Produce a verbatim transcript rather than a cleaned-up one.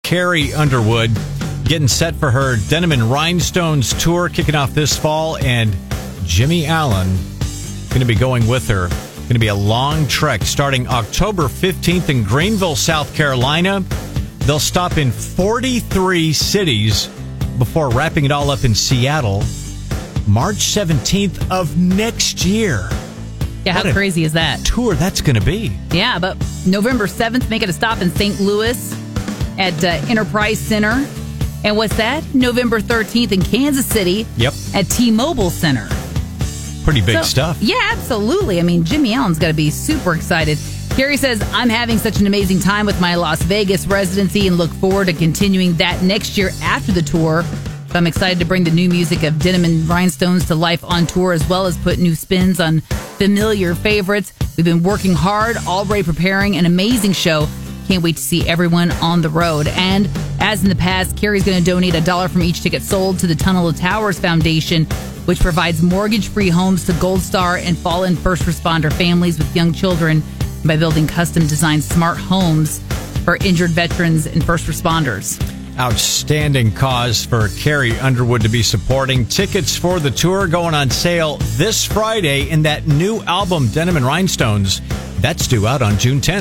Carrie Underwood, getting set for her Denim and Rhinestones tour kicking off this fall, and Jimmy Allen going to be going with her. Going to be a long trek starting October fifteenth in Greenville, South Carolina. They'll stop in forty-three cities before wrapping it all up in Seattle March seventeenth of next year. Yeah, how What a crazy is that? Tour that's going to be. Yeah, but November seventh, making a stop in Saint Louis at uh, Enterprise Center. And what's that? November thirteenth in Kansas City. Yep. At T-Mobile Center. Pretty big So, stuff. Yeah, absolutely. I mean, Jimmy Allen's got to be super excited. Carrie says, I'm having such an amazing time with my Las Vegas residency and look forward to continuing that next year after the tour. So I'm excited to bring the new music of Denim and Rhinestones to life on tour, as well as put new spins on familiar favorites. We've been working hard, already preparing an amazing show. Can't wait to see everyone on the road. And as in the past, Carrie's going to donate a dollar from each ticket sold to the Tunnel of Towers Foundation, which provides mortgage-free homes to Gold Star and fallen first responder families with young children by building custom-designed smart homes for injured veterans and first responders. Outstanding cause for Carrie Underwood to be supporting. Tickets for the tour going on sale this Friday, and that new album, Denim and Rhinestones, that's due out on June tenth.